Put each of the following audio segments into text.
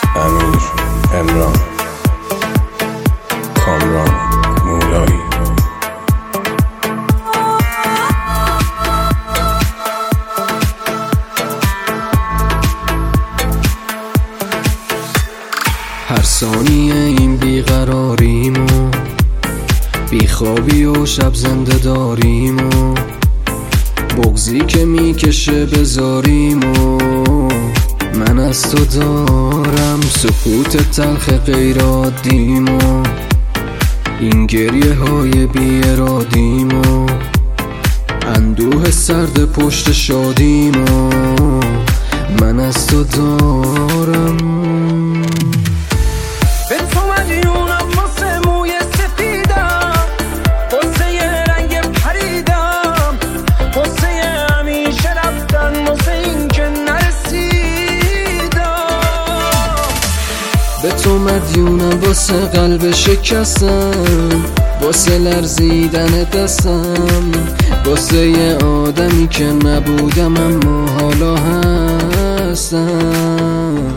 امیر، امران، کامران، مولایی. هر ثانیه این بیقراریم و بیخوابی و شب زنده داریم و بغضی که میکشه بذاریم و من از تو دارم سکوت تلخ غیر عادیم و این گریه های بی ارادیم و اندوه سرد پشت شادیم و من از تو دارم. به تو مدیونم واسه موی سفیدم، واسه یه رنگ پریدم، واسه همیشه رفتن، واسه این که نرسیدم. به تو مدیونم واسه قلب شکستم، واسه لرزیدن دستم، واسه یه آدمی که نبودم اما حالا هستم.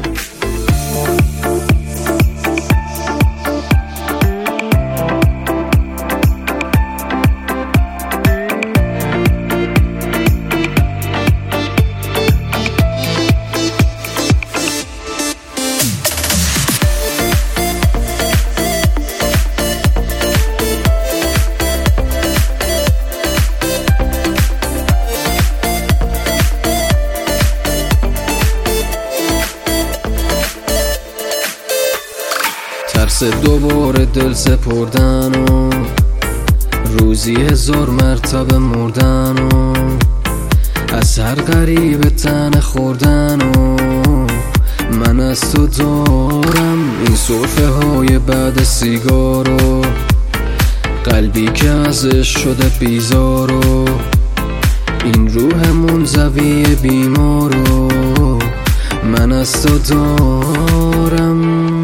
ترس دوباره دل سپردن و روزی 1000 مرتبه مردن و از هر غریب تن خوردن و من از تو دارم این سرفه های بعد سیگار و قلبی که ازش شده بیزار و این روح منزوی بیمار و من از تو دارم.